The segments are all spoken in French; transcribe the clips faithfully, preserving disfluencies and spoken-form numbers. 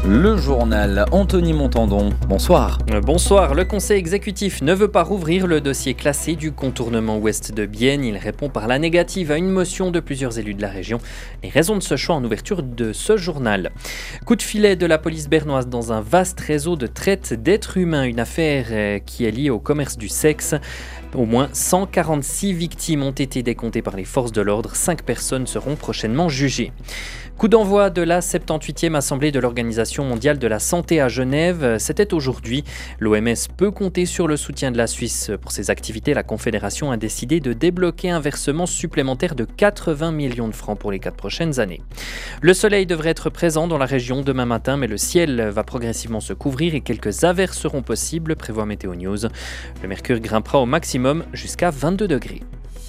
Le journal Anthony Montandon, bonsoir. Bonsoir, le conseil exécutif ne veut pas rouvrir le dossier classé du contournement ouest de Bienne. Il répond par la négative à une motion de plusieurs élus de la région. Les raisons de ce choix en ouverture de ce journal. Coup de filet de la police bernoise dans un vaste réseau de traite d'êtres humains, une affaire qui est liée au commerce du sexe. Au moins cent quarante-six victimes ont été décomptées par les forces de l'ordre. Cinq personnes seront prochainement jugées. Coup d'envoi de la soixante-dix-huitième Assemblée de l'Organisation mondiale de la santé à Genève. C'était aujourd'hui. L'O M S peut compter sur le soutien de la Suisse pour ses activités. La Confédération a décidé de débloquer un versement supplémentaire de quatre-vingts millions de francs pour les quatre prochaines années. Le soleil devrait être présent dans la région demain matin, mais le ciel va progressivement se couvrir et quelques averses seront possibles, prévoit Météo News. Le mercure grimpera au maximum jusqu'à vingt-deux degrés.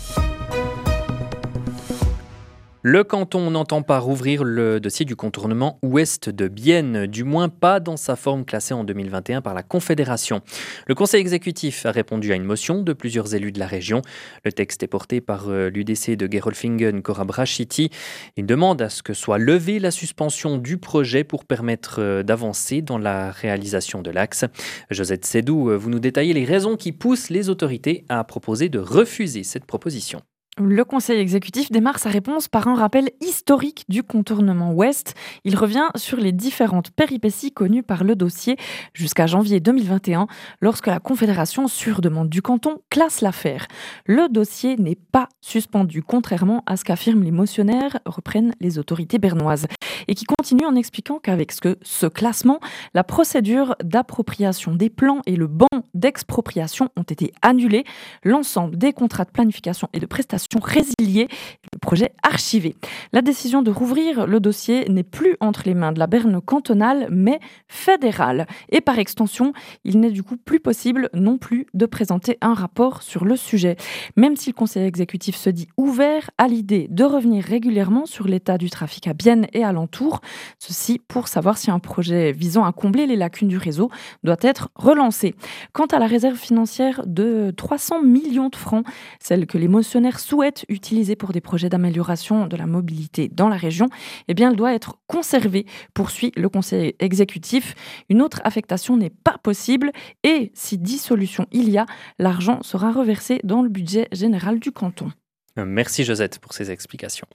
Le canton n'entend pas rouvrir le dossier du contournement ouest de Bienne, du moins pas dans sa forme classée en deux mille vingt et un par la Confédération. Le conseil exécutif a répondu à une motion de plusieurs élus de la région. Le texte est porté par l'U D C de Gerolfingen, Cora Brachiti. Il demande à ce que soit levée la suspension du projet pour permettre d'avancer dans la réalisation de l'axe. Josette Sédou, vous nous détaillez les raisons qui poussent les autorités à proposer de refuser cette proposition. Le conseil exécutif démarre sa réponse par un rappel historique du contournement ouest. Il revient sur les différentes péripéties connues par le dossier jusqu'à janvier deux mille vingt et un, lorsque la Confédération, sur demande du canton, classe l'affaire. Le dossier n'est pas suspendu, contrairement à ce qu'affirment les motionnaires, reprennent les autorités bernoises, et qui continuent en expliquant qu'avec ce, ce classement, la procédure d'appropriation des plans et le ban d'expropriation ont été annulés, l'ensemble des contrats de planification et de prestations résiliés, le projet archivé. La décision de rouvrir le dossier n'est plus entre les mains de la Berne cantonale, mais fédérale. Et par extension, il n'est du coup plus possible non plus de présenter un rapport sur le sujet. Même si le conseil exécutif se dit ouvert à l'idée de revenir régulièrement sur l'état du trafic à Bienne et alentour, ceci pour savoir si un projet visant à combler les lacunes du réseau doit être relancé. Quant à la réserve financière de trois cents millions de francs, celle que les motionnaires souhaitent utiliser pour des projets d'amélioration de la mobilité dans la région, eh bien, elle doit être conservée, poursuit le conseil exécutif. Une autre affectation n'est pas possible et si dissolution il y a, l'argent sera reversé dans le budget général du canton. Merci Josette pour ces explications.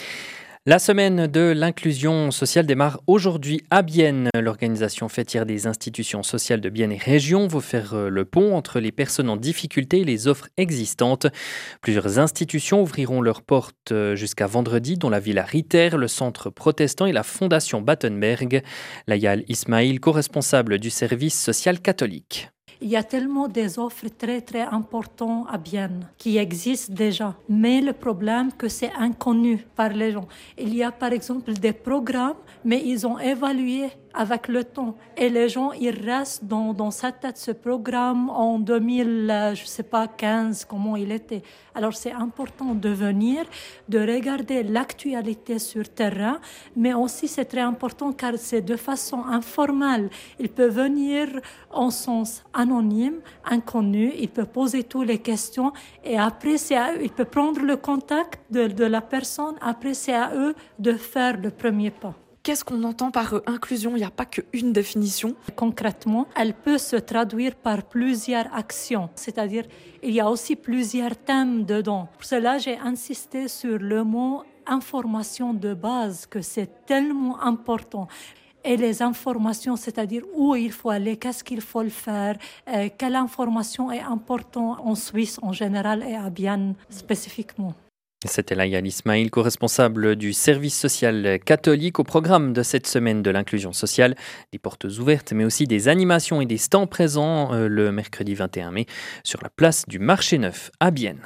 La semaine de l'inclusion sociale démarre aujourd'hui à Bienne. L'organisation fêtière des institutions sociales de Bienne et Région va faire le pont entre les personnes en difficulté et les offres existantes. Plusieurs institutions ouvriront leurs portes jusqu'à vendredi, dont la Villa Ritter, le Centre protestant et la Fondation Battenberg. Layal Ismail, co-responsable du service social catholique. Il y a tellement des offres très très importantes à Bienne qui existent déjà, mais le problème c'est que c'est inconnu par les gens. Il y a par exemple des programmes, mais ils ont évalué avec le temps et les gens ils restent dans dans sa tête ce programme en deux mille je sais pas quinze comment il était. Alors c'est important de venir, de regarder l'actualité sur terrain, mais aussi c'est très important car c'est de façon informelle. Il peut venir en sens anonyme, inconnu, il peut poser toutes les questions et après c'est à eux, il peut prendre le contact de, de la personne, après c'est à eux de faire le premier pas. Qu'est-ce qu'on entend par euh, inclusion ? Il n'y a pas qu'une définition. Concrètement, elle peut se traduire par plusieurs actions, c'est-à-dire il y a aussi plusieurs thèmes dedans. Pour cela, j'ai insisté sur le mot information de base, que c'est tellement important. Et les informations, c'est-à-dire où il faut aller, qu'est-ce qu'il faut le faire, euh, quelle information est importante en Suisse en général et à Bienne spécifiquement. C'était Layal Ismail, co-responsable du service social catholique au programme de cette semaine de l'inclusion sociale. Des portes ouvertes, mais aussi des animations et des stands présents euh, le mercredi vingt et un mai sur la place du Marché Neuf à Bienne.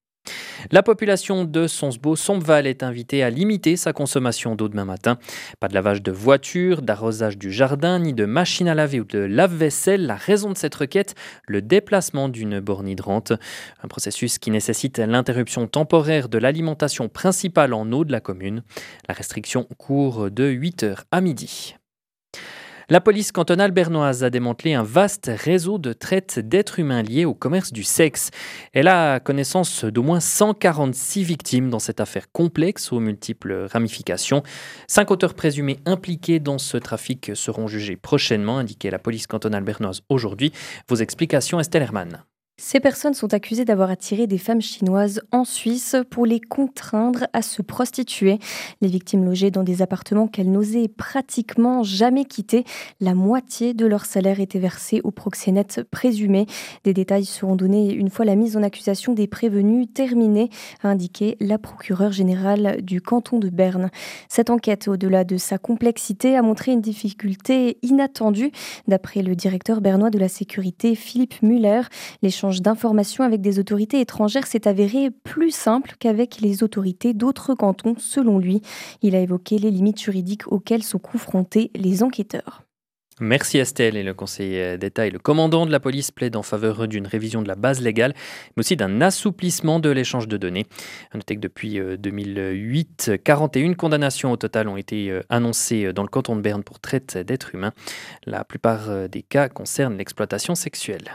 La population de Sonsbeau-Sompval est invitée à limiter sa consommation d'eau demain matin. Pas de lavage de voiture, d'arrosage du jardin, ni de machine à laver ou de lave-vaisselle. La raison de cette requête, le déplacement d'une borne hydrante. Un processus qui nécessite l'interruption temporaire de l'alimentation principale en eau de la commune. La restriction court de huit heures à midi. La police cantonale bernoise a démantelé un vaste réseau de traite d'êtres humains liés au commerce du sexe. Elle a connaissance d'au moins cent quarante-six victimes dans cette affaire complexe aux multiples ramifications. Cinq auteurs présumés impliqués dans ce trafic seront jugés prochainement, indiquait la police cantonale bernoise aujourd'hui. Vos explications, Estelle Hermann. Ces personnes sont accusées d'avoir attiré des femmes chinoises en Suisse pour les contraindre à se prostituer. Les victimes logeaient dans des appartements qu'elles n'osaient pratiquement jamais quitter. La moitié de leur salaire était versée aux proxénètes présumés. Des détails seront donnés une fois la mise en accusation des prévenus terminée, a indiqué la procureure générale du canton de Berne. Cette enquête, au-delà de sa complexité, a montré une difficulté inattendue. D'après le directeur bernois de la sécurité, Philippe Muller, l'échange d'informations avec des autorités étrangères s'est avéré plus simple qu'avec les autorités d'autres cantons, selon lui. Il a évoqué les limites juridiques auxquelles sont confrontés les enquêteurs. Merci Estelle. Et le conseiller d'État et le commandant de la police plaident en faveur d'une révision de la base légale, mais aussi d'un assouplissement de l'échange de données. Notez que depuis deux mille huit, quarante et une condamnations au total ont été annoncées dans le canton de Berne pour traite d'êtres humains. La plupart des cas concernent l'exploitation sexuelle.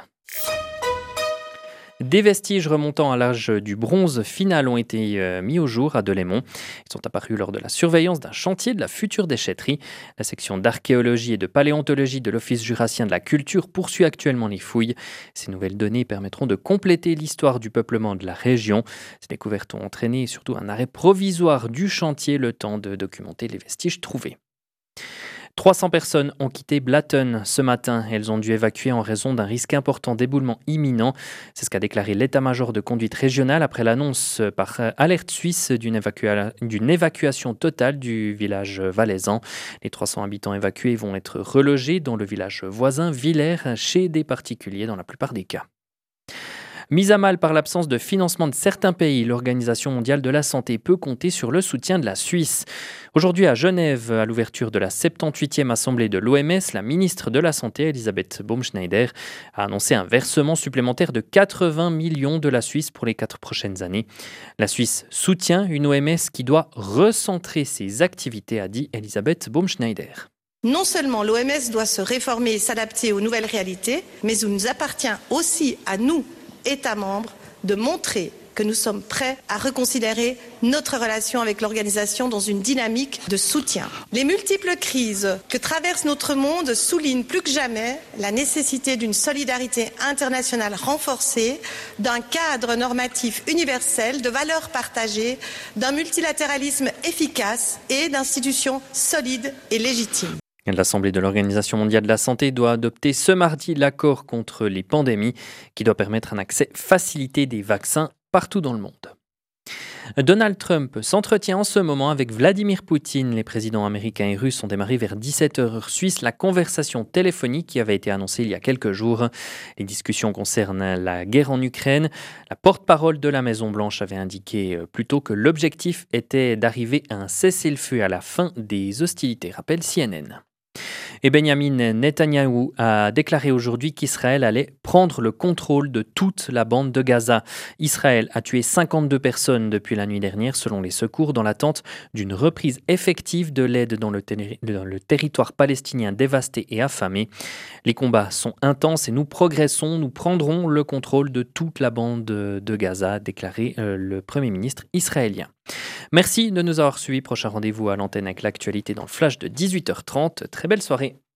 Des vestiges remontant à l'âge du bronze final ont été mis au jour à Delémont. Ils sont apparus lors de la surveillance d'un chantier de la future déchetterie. La section d'archéologie et de paléontologie de l'Office jurassien de la culture poursuit actuellement les fouilles. Ces nouvelles données permettront de compléter l'histoire du peuplement de la région. Ces découvertes ont entraîné surtout un arrêt provisoire du chantier, le temps de documenter les vestiges trouvés. trois cents personnes ont quitté Blatten ce matin. Elles ont dû évacuer en raison d'un risque important d'éboulement imminent. C'est ce qu'a déclaré l'état-major de conduite régionale après l'annonce par Alerte Suisse d'une, évacua- d'une évacuation totale du village valaisan. Les trois cents habitants évacués vont être relogés dans le village voisin Villers chez des particuliers dans la plupart des cas. Mise à mal par l'absence de financement de certains pays, l'Organisation mondiale de la santé peut compter sur le soutien de la Suisse. Aujourd'hui à Genève, à l'ouverture de la soixante-dix-huitième assemblée de l'O M S, la ministre de la Santé, Elisabeth Baumschneider, a annoncé un versement supplémentaire de quatre-vingts millions de la Suisse pour les quatre prochaines années. La Suisse soutient une O M S qui doit recentrer ses activités, a dit Elisabeth Baumschneider. Non seulement l'O M S doit se réformer et s'adapter aux nouvelles réalités, mais il nous appartient aussi à nous, États membres, de montrer que nous sommes prêts à reconsidérer notre relation avec l'organisation dans une dynamique de soutien. Les multiples crises que traverse notre monde soulignent plus que jamais la nécessité d'une solidarité internationale renforcée, d'un cadre normatif universel, de valeurs partagées, d'un multilatéralisme efficace et d'institutions solides et légitimes. L'Assemblée de l'Organisation mondiale de la santé doit adopter ce mardi l'accord contre les pandémies qui doit permettre un accès facilité des vaccins partout dans le monde. Donald Trump s'entretient en ce moment avec Vladimir Poutine. Les présidents américains et russes ont démarré vers dix-sept heures heure suisse la conversation téléphonique qui avait été annoncée il y a quelques jours. Les discussions concernent la guerre en Ukraine. La porte-parole de la Maison-Blanche avait indiqué plus tôt que l'objectif était d'arriver à un cessez-le-feu à la fin des hostilités, rappelle C N N. Et Benjamin Netanyahou a déclaré aujourd'hui qu'Israël allait prendre le contrôle de toute la bande de Gaza. Israël a tué cinquante-deux personnes depuis la nuit dernière, selon les secours, dans l'attente d'une reprise effective de l'aide dans le, ter- dans le territoire palestinien dévasté et affamé. Les combats sont intenses et nous progressons, nous prendrons le contrôle de toute la bande de, de Gaza, a déclaré euh, le Premier ministre israélien. Merci de nous avoir suivis. Prochain rendez-vous à l'antenne avec l'actualité dans le flash de dix-huit heures trente. Très belle soirée.